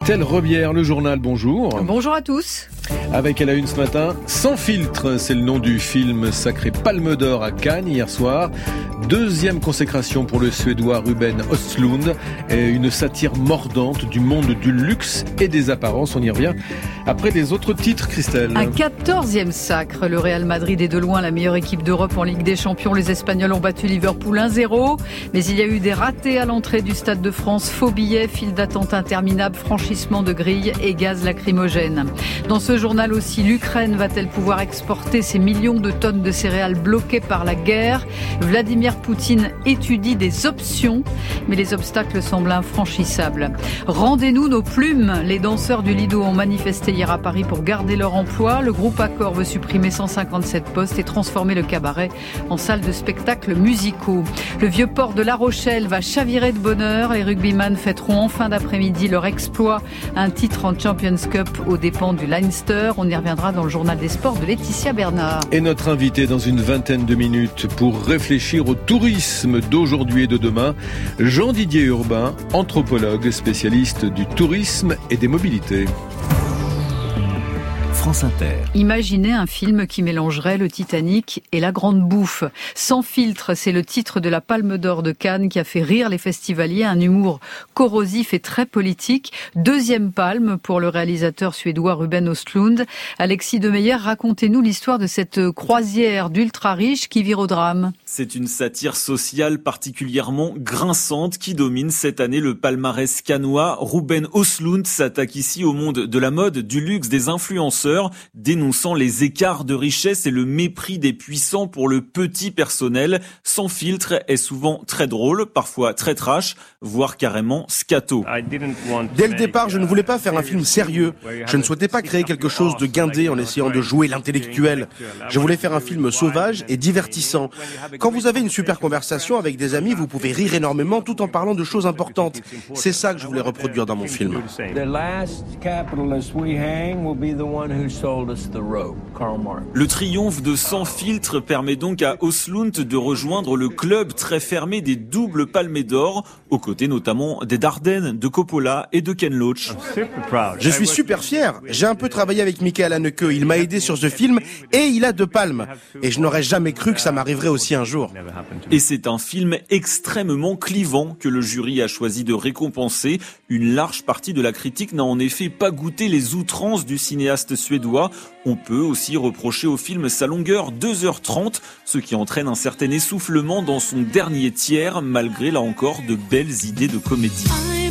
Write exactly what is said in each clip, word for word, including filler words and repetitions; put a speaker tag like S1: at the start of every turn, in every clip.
S1: Tel Rebière, le journal, bonjour.
S2: Bonjour à tous.
S1: Avec à la une ce matin, Sans filtre, c'est le nom du film sacré Palme d'Or à Cannes hier soir. Deuxième consécration pour le Suédois Ruben Östlund et une satire mordante du monde du luxe et des apparences. On y revient après les autres titres, Christelle.
S2: Un quatorzième sacre. Le Real Madrid est de loin la meilleure équipe d'Europe en Ligue des Champions. Les Espagnols ont battu Liverpool un zéro. Mais il y a eu des ratés à l'entrée du Stade de France. Faux billets, file d'attente interminable, franchissement de grille et gaz lacrymogène. Dans ce journal aussi, l'Ukraine va-t-elle pouvoir exporter ces millions de tonnes de céréales bloquées par la guerre ? Vladimir Poutine étudie des options, mais les obstacles semblent infranchissables. Rendez-nous nos plumes. Les danseurs du Lido ont manifesté hier à Paris pour garder leur emploi. Le groupe Accor veut supprimer cent cinquante-sept postes et transformer le cabaret en salle de spectacles musicaux. Le vieux port de La Rochelle va chavirer de bonheur. Les rugbyman fêteront en fin d'après-midi leur exploit. Un titre en Champions Cup aux dépens du Leinster. On y reviendra dans le journal des sports de Laetitia Bernard.
S1: Et notre invité dans une vingtaine de minutes pour réfléchir au tourisme d'aujourd'hui et de demain, Jean-Didier Urbain, anthropologue, spécialiste du tourisme et des mobilités.
S3: France Inter.
S2: Imaginez un film qui mélangerait le Titanic et la Grande Bouffe. Sans filtre, c'est le titre de la Palme d'Or de Cannes qui a fait rire les festivaliers. Un humour corrosif et très politique. Deuxième palme pour le réalisateur suédois Ruben Östlund. Alexis Demeyer, racontez-nous l'histoire de cette croisière d'ultra-riches qui vire au drame.
S4: C'est une satire sociale particulièrement grinçante qui domine cette année le palmarès cannois. Ruben Östlund s'attaque ici au monde de la mode, du luxe, des influenceurs, dénonçant les écarts de richesse et le mépris des puissants pour le petit personnel. Sans filtre est souvent très drôle, parfois très trash, voire carrément scato.
S5: Dès le départ, je ne voulais pas faire un film sérieux. Je ne souhaitais pas créer quelque chose de guindé en essayant de jouer l'intellectuel. Je voulais faire un film sauvage et divertissant. Quand vous avez une super conversation avec des amis, vous pouvez rire énormément tout en parlant de choses importantes. C'est ça que je voulais reproduire dans mon film.
S4: Le triomphe de Sans filtre permet donc à Östlund de rejoindre le club très fermé des doubles palmées d'or, aux côtés notamment des Dardenne, de Coppola et de Ken Loach.
S5: Je suis super fier. J'ai un peu travaillé avec Michael Haneke. Il m'a aidé sur ce film et il a deux palmes. Et je n'aurais jamais cru que ça m'arriverait aussi un jour.
S4: Et c'est un film extrêmement clivant que le jury a choisi de récompenser. Une large partie de la critique n'a en effet pas goûté les outrances du cinéaste suédois. On peut aussi reprocher au film sa longueur, deux heures trente, ce qui entraîne un certain essoufflement dans son dernier tiers, malgré là encore de belles idées de comédie.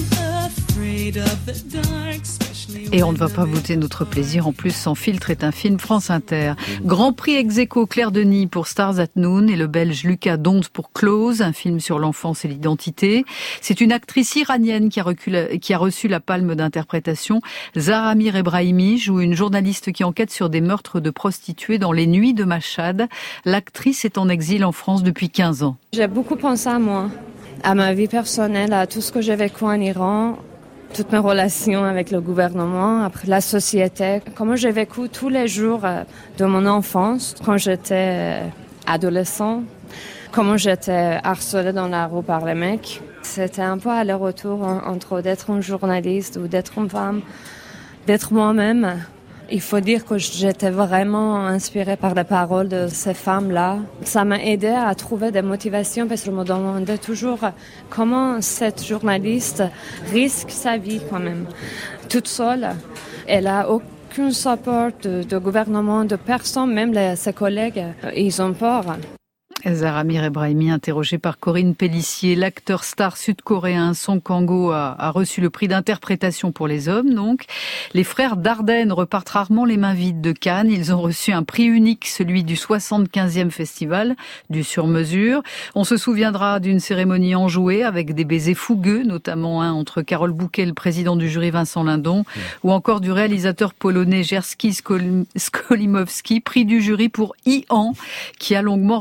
S2: Et on ne va pas voter notre plaisir. En plus, Sans filtre est un film France Inter. Grand prix ex aequo Claire Denis pour Stars at Noon et le Belge Lucas Dont pour Close, un film sur l'enfance et l'identité. C'est une actrice iranienne qui a, recul, qui a reçu la palme d'interprétation. Zaramir Ebrahimi joue une journaliste qui enquête sur des meurtres de prostituées dans les nuits de Machhad. L'actrice est en exil en France depuis quinze ans.
S6: J'ai beaucoup pensé à moi, à ma vie personnelle, à tout ce que j'ai vécu en Iran, toutes mes relations avec le gouvernement, après la société, comment j'ai vécu tous les jours de mon enfance quand j'étais adolescent, comment j'étais harcelée dans la rue par les mecs. C'était un peu aller-retour entre d'être une journaliste ou d'être une femme, d'être moi-même. Il faut dire que j'étais vraiment inspirée par les paroles de ces femmes-là. Ça m'a aidée à trouver des motivations parce que je me demandais toujours comment cette journaliste risque sa vie quand même. Toute seule, elle a aucun support de, de gouvernement, de personne, même les, ses collègues, ils ont peur.
S2: Zaramir Ebrahimi, interrogé par Corinne Pellissier. L'acteur star sud-coréen Song Kang-ho a, a reçu le prix d'interprétation pour les hommes, donc. Les frères Dardenne repartent rarement les mains vides de Cannes. Ils ont reçu un prix unique, celui du soixante-quinzième festival du sur-mesure. On se souviendra d'une cérémonie enjouée avec des baisers fougueux, notamment un entre Karol Bouquet, le président du jury Vincent Lindon, ouais. ou encore du réalisateur polonais Jerzy Skolimowski, prix du jury pour Ian, qui a longuement remercié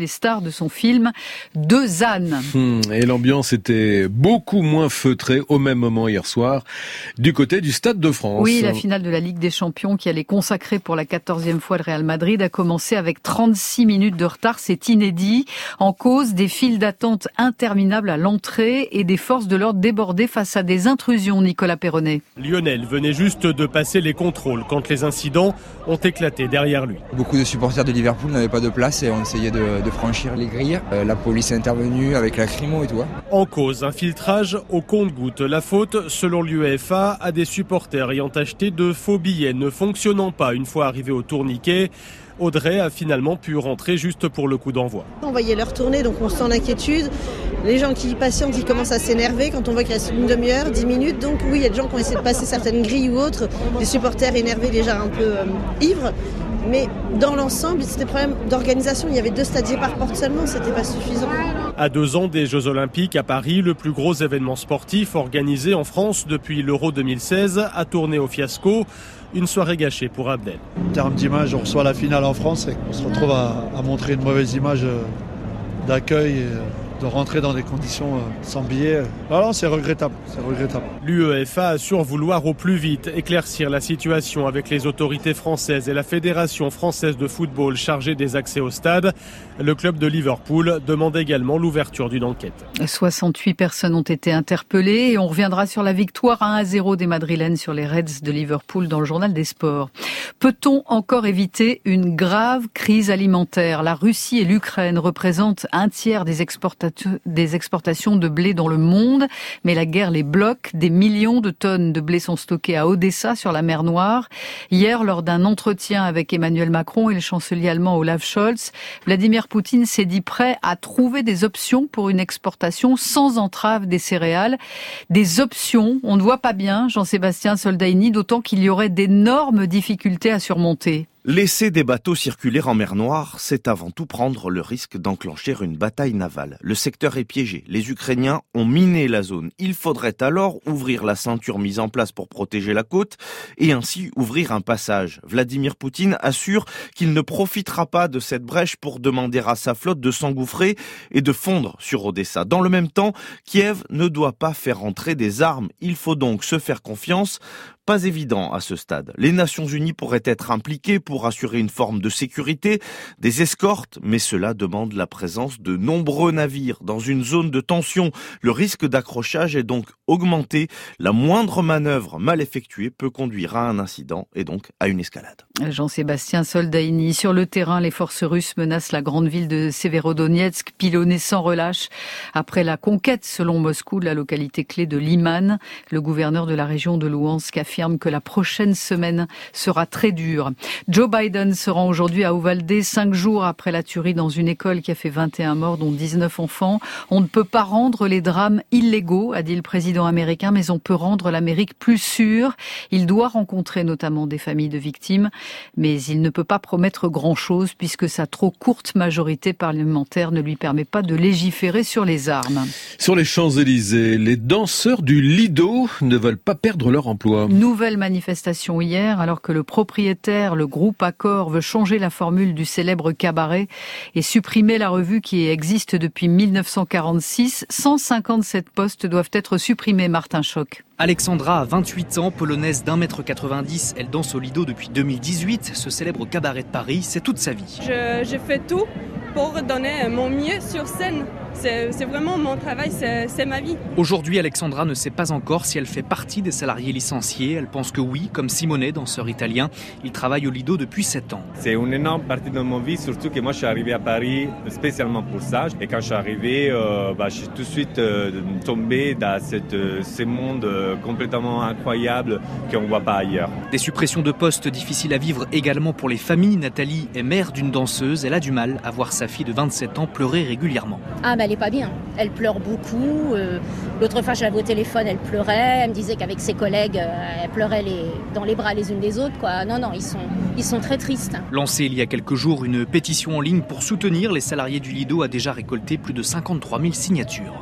S2: les stars de son film Deux ânes.
S1: Hum, et l'ambiance était beaucoup moins feutrée au même moment hier soir du côté du Stade de France.
S2: Oui, la finale de la Ligue des Champions qui allait consacrer pour la quatorzième fois le Real Madrid a commencé avec trente-six minutes de retard. C'est inédit. En cause, des files d'attente interminables à l'entrée et des forces de l'ordre débordées face à des intrusions, Nicolas Perronnet.
S3: Lionel venait juste de passer les contrôles quand les incidents ont éclaté derrière lui.
S7: Beaucoup de supporters de Liverpool n'avaient pas de place et on essayait de, de franchir les grilles. Euh, la police est intervenue avec la lacrymo et tout.
S3: En cause, un filtrage au compte-gouttes. La faute, selon l'UEFA, à des supporters ayant acheté de faux billets ne fonctionnant pas une fois arrivés au tourniquet. Audrey a finalement pu rentrer juste pour le coup d'envoi.
S8: On voyait l'heure tourner, donc on sent l'inquiétude. Les gens qui patientent, ils commencent à s'énerver quand on voit qu'il reste une demi-heure, dix minutes. Donc oui, il y a des gens qui ont essayé de passer certaines grilles ou autres, des supporters énervés déjà un peu euh, ivres. Mais dans l'ensemble, c'était un problème d'organisation. Il y avait deux stadiers par porte seulement, c'était pas suffisant.
S3: À deux ans des Jeux Olympiques à Paris, le plus gros événement sportif organisé en France depuis l'Euro deux mille seize a tourné au fiasco. Une soirée gâchée pour Abdel.
S9: En termes d'image, on reçoit la finale en France et on se retrouve à, à montrer une mauvaise image d'accueil et de rentrer dans des conditions sans billets. Alors c'est regrettable, c'est regrettable.
S3: L'UEFA assure vouloir au plus vite éclaircir la situation avec les autorités françaises et la Fédération française de football chargée des accès au stade. Le club de Liverpool demande également l'ouverture d'une enquête.
S2: soixante-huit personnes ont été interpellées et on reviendra sur la victoire un à zéro des Madrilènes sur les Reds de Liverpool dans le journal des sports. Peut-on encore éviter une grave crise alimentaire ? La Russie et l'Ukraine représentent un tiers des exportations des exportations de blé dans le monde, mais la guerre les bloque. Des millions de tonnes de blé sont stockées à Odessa sur la mer Noire. Hier, lors d'un entretien avec Emmanuel Macron et le chancelier allemand Olaf Scholz, Vladimir Poutine s'est dit prêt à trouver des options pour une exportation sans entrave des céréales. Des options, on ne voit pas bien, Jean-Sébastien Soldaini, d'autant qu'il y aurait d'énormes difficultés à surmonter.
S10: Laisser des bateaux circuler en mer Noire, c'est avant tout prendre le risque d'enclencher une bataille navale. Le secteur est piégé. Les Ukrainiens ont miné la zone. Il faudrait alors ouvrir la ceinture mise en place pour protéger la côte et ainsi ouvrir un passage. Vladimir Poutine assure qu'il ne profitera pas de cette brèche pour demander à sa flotte de s'engouffrer et de fondre sur Odessa. Dans le même temps, Kiev ne doit pas faire entrer des armes. Il faut donc se faire confiance. Pas évident à ce stade. Les Nations Unies pourraient être impliquées pour assurer une forme de sécurité, des escortes, mais cela demande la présence de nombreux navires dans une zone de tension. Le risque d'accrochage est donc augmenté. La moindre manœuvre mal effectuée peut conduire à un incident et donc à une escalade.
S2: Jean-Sébastien Soldaini, sur le terrain, les forces russes menacent la grande ville de Severodonetsk, pilonnée sans relâche après la conquête, selon Moscou, de la localité clé de Liman. Le gouverneur de la région de Louhansk affirme que la prochaine semaine sera très dure. Joe Biden se rend aujourd'hui à Uvalde, cinq jours après la tuerie dans une école qui a fait vingt et un morts, dont dix-neuf enfants. On ne peut pas rendre les drames illégaux, a dit le président américain, mais on peut rendre l'Amérique plus sûre. Il doit rencontrer notamment des familles de victimes, mais il ne peut pas promettre grand-chose puisque sa trop courte majorité parlementaire ne lui permet pas de légiférer sur les armes.
S1: Sur les Champs-Élysées, les danseurs du Lido ne veulent pas perdre leur emploi.
S2: Nouvelle manifestation hier, alors que le propriétaire, le groupe Accor, veut changer la formule du célèbre cabaret et supprimer la revue qui existe depuis mille neuf cent quarante-six. cent cinquante-sept postes doivent être supprimés, Martin Choc.
S11: Alexandra a vingt-huit ans, polonaise d'un mètre quatre-vingt-dix. Elle danse au Lido depuis deux mille dix-huit. Ce célèbre cabaret de Paris, c'est toute sa vie.
S12: Je, je fais tout pour donner mon mieux sur scène. C'est, c'est vraiment mon travail, c'est, c'est ma vie.
S11: Aujourd'hui, Alexandra ne sait pas encore si elle fait partie des salariés licenciés. Elle pense que oui, comme Simone, danseur italien. Il travaille au Lido depuis sept ans.
S13: C'est une énorme partie de mon vie, surtout que moi je suis arrivé à Paris spécialement pour ça. Et quand je suis arrivé, euh, bah, je suis tout de suite euh, tombé dans cette, euh, ce monde euh, complètement incroyable qu'on ne voit pas ailleurs.
S11: Des suppressions de postes difficiles à vivre également pour les familles. Nathalie est mère d'une danseuse. Elle a du mal à voir sa fille de vingt-sept ans pleurer régulièrement.
S14: Ah bah elle est pas bien, elle pleure beaucoup. Euh, l'autre fois je l'avais au téléphone, elle pleurait. Elle me disait qu'avec ses collègues, euh, elle pleurait les, dans les bras les unes des autres, quoi. Non, non, ils sont, ils sont très tristes.
S11: Lancée il y a quelques jours, une pétition en ligne pour soutenir les salariés du Lido a déjà récolté plus de cinquante-trois mille signatures.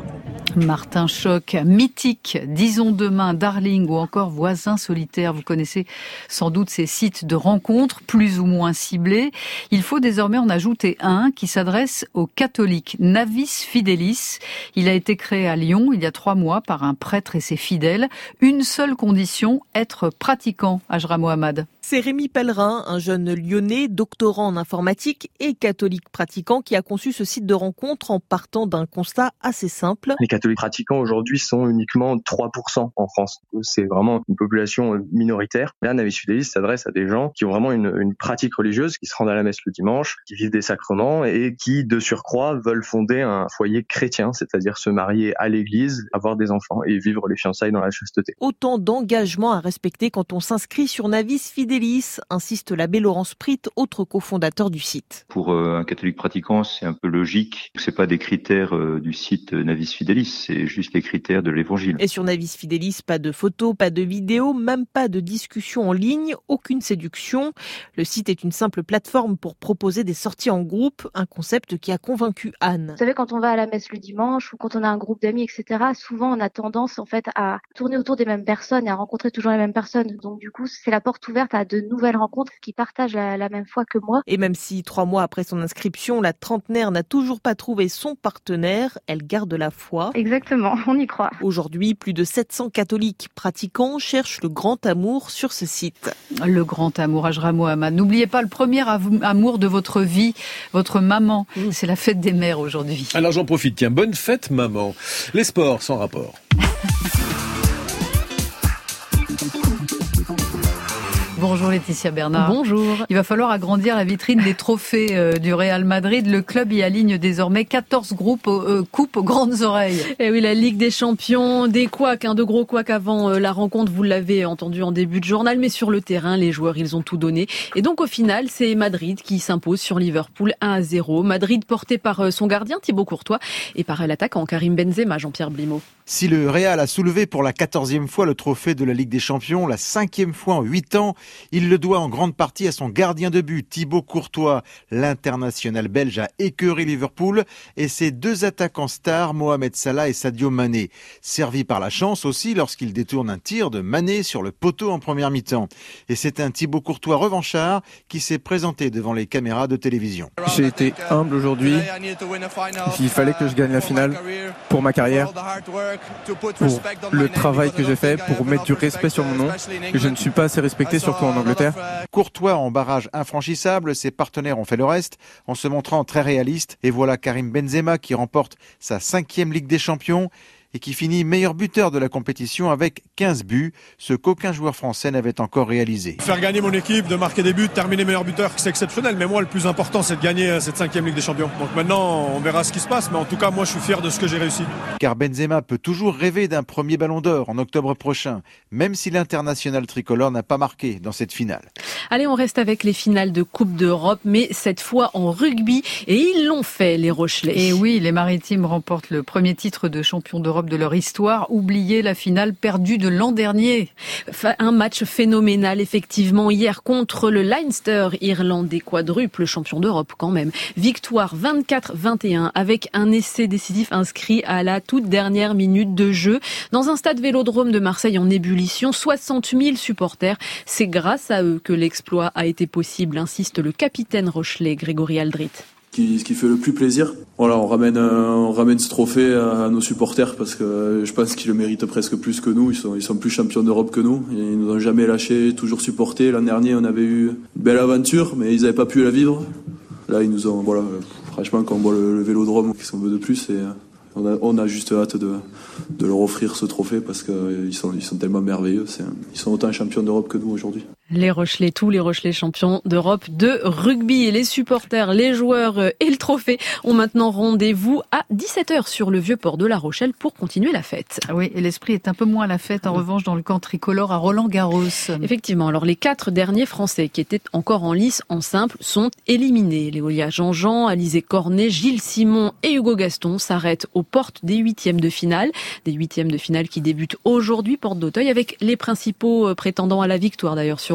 S2: Martin Choc, mythique, disons demain, Darling ou encore Voisins solitaires. Vous connaissez sans doute ces sites de rencontres plus ou moins ciblés. Il faut désormais en ajouter un qui s'adresse aux catholiques, Navis Fidelis. Il a été créé à Lyon il y a trois mois par un prêtre et ses fidèles. Une seule condition, être pratiquant, Ajra Mohamed.
S15: C'est Rémi Pellerin, un jeune lyonnais, doctorant en informatique et catholique pratiquant qui a conçu ce site de rencontre en partant d'un constat assez simple.
S16: Les catholiques pratiquants aujourd'hui sont uniquement trois pour cent en France. C'est vraiment une population minoritaire. Là, Navis Fidelis s'adresse à des gens qui ont vraiment une, une pratique religieuse, qui se rendent à la messe le dimanche, qui vivent des sacrements et qui, de surcroît, veulent fonder un foyer chrétien, c'est-à-dire se marier à l'église, avoir des enfants et vivre les fiançailles dans la chasteté.
S15: Autant d'engagements à respecter quand on s'inscrit sur Navis Fidelis, insiste l'abbé Laurent Sprit, autre cofondateur du site.
S17: Pour un catholique pratiquant, c'est un peu logique. C'est pas des critères du site Navis Fidelis, c'est juste les critères de l'évangile.
S15: Et sur Navis Fidelis, pas de photos, pas de vidéos, même pas de discussion en ligne, aucune séduction. Le site est une simple plateforme pour proposer des sorties en groupe, un concept qui a convaincu Anne.
S18: Vous savez, quand on va à la messe le dimanche ou quand on a un groupe d'amis, et cetera, souvent on a tendance en fait à tourner autour des mêmes personnes et à rencontrer toujours les mêmes personnes. Donc du coup, c'est la porte ouverte à de nouvelles rencontres qui partagent la, la même foi que moi.
S15: Et même si trois mois après son inscription, la trentenaire n'a toujours pas trouvé son partenaire, elle garde la foi.
S18: Exactement, on y croit.
S15: Aujourd'hui, plus de sept cents catholiques pratiquants cherchent le grand amour sur ce site.
S2: Le grand amour, Ajra Mohamed. N'oubliez pas le premier amour de votre vie, votre maman. Mmh. C'est la fête des mères aujourd'hui.
S1: Alors j'en profite, tiens, bonne fête maman. Les sports sans rapport.
S2: Bonjour Laetitia Bernard.
S19: Bonjour.
S2: Il va falloir agrandir la vitrine des trophées euh, du Real Madrid. Le club y aligne désormais quatorze groupes, euh, coupes aux grandes oreilles.
S19: Et oui, la Ligue des Champions, des couacs, hein, de gros couacs avant euh, la rencontre, vous l'avez entendu en début de journal, mais sur le terrain, les joueurs, ils ont tout donné. Et donc au final, c'est Madrid qui s'impose sur Liverpool un à zéro. Madrid porté par euh, son gardien Thibaut Courtois et par l'attaquant Karim Benzema, Jean-Pierre Blimaud.
S20: Si le Real a soulevé pour la quatorzième fois le trophée de la Ligue des Champions, la cinquième fois en huit ans, il le doit en grande partie à son gardien de but, Thibaut Courtois. L'international belge a écœuré Liverpool et ses deux attaquants stars, Mohamed Salah et Sadio Mané. Servi par la chance aussi lorsqu'il détourne un tir de Mané sur le poteau en première mi-temps. Et c'est un Thibaut Courtois revanchard qui s'est présenté devant les caméras de télévision.
S21: J'ai été humble aujourd'hui. Il fallait que je gagne la finale pour ma carrière, pour le travail que j'ai fait, pour mettre du respect sur mon nom, que je ne suis pas assez respecté, surtout en Angleterre.
S20: Courtois en barrage infranchissable, ses partenaires ont fait le reste en se montrant très réalistes. Et voilà Karim Benzema qui remporte sa cinquième Ligue des Champions et qui finit meilleur buteur de la compétition avec quinze buts, ce qu'aucun joueur français n'avait encore réalisé.
S22: Faire gagner mon équipe, de marquer des buts, terminer meilleur buteur, c'est exceptionnel. Mais moi, le plus important, c'est de gagner cette cinquième Ligue des Champions. Donc maintenant, on verra ce qui se passe. Mais en tout cas, moi, je suis fier de ce que j'ai réussi.
S20: Car Benzema peut toujours rêver d'un premier ballon d'or en octobre prochain, même si l'international tricolore n'a pas marqué dans cette finale.
S19: Allez, on reste avec les finales de Coupe d'Europe, mais cette fois en rugby. Et ils l'ont fait, les Rochelais.
S2: Et oui, les Maritimes remportent le premier titre de champion d'Europe de leur histoire. Oubliez la finale perdue de l'an dernier.
S19: Un match phénoménal, effectivement, hier contre le Leinster irlandais, quadruple champion d'Europe quand même. Victoire vingt-quatre vingt et un avec un essai décisif inscrit à la toute dernière minute de jeu. Dans un stade Vélodrome de Marseille en ébullition, soixante mille supporters. C'est grâce à eux que l'exploit a été possible, insiste le capitaine rochelais Grégory Aldrit.
S23: Qui, ce qui fait le plus plaisir. Voilà, on ramène, euh, on ramène ce trophée à, à nos supporters parce que euh, je pense qu'ils le méritent presque plus que nous. Ils sont, ils sont plus champions d'Europe que nous. Ils nous ont jamais lâchés, toujours supportés. L'an dernier, on avait eu une belle aventure, mais ils n'avaient pas pu la vivre. Là, ils nous ont, voilà, franchement, quand on voit le, le Vélodrome, qu'est-ce qu'on veut de plus, et euh, on a, on a juste hâte de, de leur offrir ce trophée parce qu'ils euh, sont, ils sont tellement merveilleux. C'est, ils sont autant champions d'Europe que nous aujourd'hui.
S19: Les Rochelais, tous les Rochelais champions d'Europe de rugby. Et les supporters, les joueurs et le trophée ont maintenant rendez-vous à dix-sept heures sur le vieux port de La Rochelle pour continuer la fête.
S2: Ah oui, et l'esprit est un peu moins à la fête en revanche dans le camp tricolore à Roland-Garros.
S19: Effectivement, alors les quatre derniers Français qui étaient encore en lice en simple sont éliminés. Léolia Jean-Jean, Alizé Cornet, Gilles Simon et Hugo Gaston s'arrêtent aux portes des huitièmes de finale. Des huitièmes de finale qui débutent aujourd'hui, porte d'Auteuil, avec les principaux prétendants à la victoire d'ailleurs sur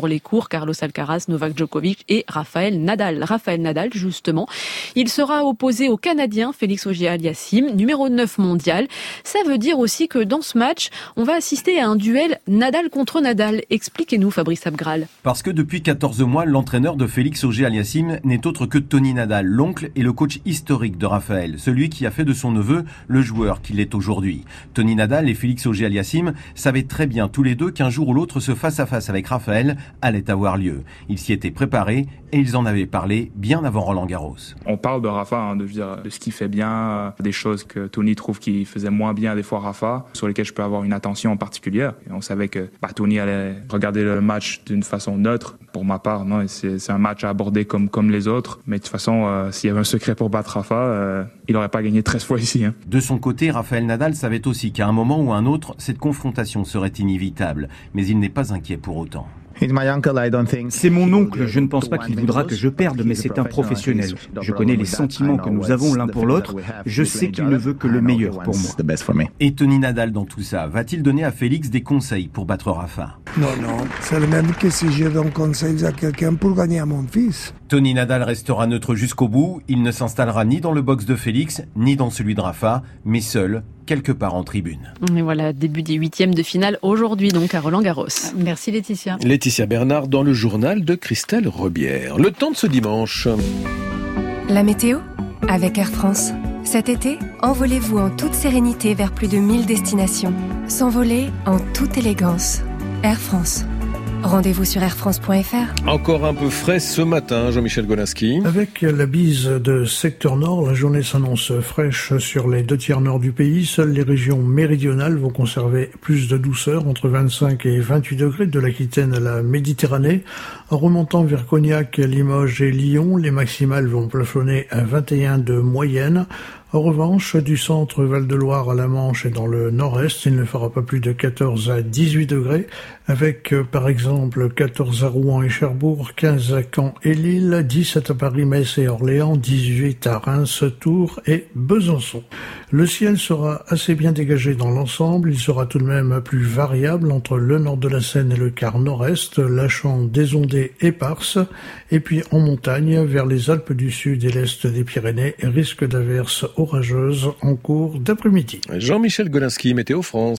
S19: sur les cours, Carlos Alcaraz, Novak Djokovic et Rafael Nadal. Rafael Nadal, justement, il sera opposé au Canadien Félix Auger-Aliassime, numéro neuf mondial. Ça veut dire aussi que dans ce match, on va assister à un duel Nadal contre Nadal. Expliquez-nous, Fabrice Abgral.
S4: Parce que depuis quatorze mois, l'entraîneur de Félix Auger-Aliassime n'est autre que Tony Nadal, l'oncle et le coach historique de Raphaël, celui qui a fait de son neveu le joueur qu'il est aujourd'hui. Tony Nadal et Félix Auger-Aliassime savaient très bien tous les deux qu'un jour ou l'autre ce face-à-face avec Raphaël allait avoir lieu. Ils s'y étaient préparés et ils en avaient parlé bien avant Roland-Garros.
S5: On parle de Rafa, hein, de, dire, de ce qu'il fait bien, des choses que Tony trouve qu'il faisait moins bien des fois Rafa, sur lesquelles je peux avoir une attention en particulier. Et on savait que bah, Tony allait regarder le match d'une façon neutre. Pour ma part, non, c'est, c'est un match à aborder comme, comme les autres. Mais de toute façon, euh, s'il y avait un secret pour battre Rafa, euh, il n'aurait pas gagné treize fois ici. Hein.
S4: De son côté, Rafael Nadal savait aussi qu'à un moment ou un autre, cette confrontation serait inévitable. Mais il n'est pas inquiet pour autant.
S6: C'est mon oncle, je ne pense pas qu'il voudra que je perde, mais c'est un professionnel. Je connais les sentiments que nous avons l'un pour l'autre, je sais qu'il ne veut que le meilleur pour moi.
S4: Et Tony Nadal dans tout ça, va-t-il donner à Félix des conseils pour battre Rafa ?
S24: Non, non, c'est le même que si je donne conseil à quelqu'un pour gagner à mon fils.
S4: Tony Nadal restera neutre jusqu'au bout, il ne s'installera ni dans le box de Félix, ni dans celui de Rafa, mais seul, quelque part en tribune.
S19: Et voilà, début des huitièmes de finale aujourd'hui donc à Roland-Garros.
S2: Merci Laetitia.
S1: Laetitia Bernard dans le journal de Christelle Rebière. Le temps de ce dimanche.
S25: La météo avec Air France. Cet été, envolez-vous en toute sérénité vers plus de mille destinations. S'envoler en toute élégance. Air France. Rendez-vous sur air france point f r.
S1: Encore un peu frais ce matin, Jean-Michel Golinski.
S26: Avec la bise de secteur nord, la journée s'annonce fraîche sur les deux tiers nord du pays. Seules les régions méridionales vont conserver plus de douceur, entre vingt-cinq et vingt-huit degrés de l'Aquitaine à la Méditerranée. En remontant vers Cognac, Limoges et Lyon, les maximales vont plafonner à vingt et un de moyenne. En revanche, du centre Val-de-Loire à la Manche et dans le nord-est, il ne fera pas plus de quatorze à dix-huit degrés, avec euh, par exemple quatorze à Rouen et Cherbourg, quinze à Caen et Lille, dix-sept à Paris, Metz et Orléans, dix-huit à Reims, Tours et Besançon. Le ciel sera assez bien dégagé dans l'ensemble, il sera tout de même plus variable entre le nord de la Seine et le quart nord-est, lâchant des ondées éparses, et puis en montagne, vers les Alpes du Sud et l'est des Pyrénées, risque d'averses orageuses en cours d'après-midi.
S1: Jean-Michel Golinski, Météo France.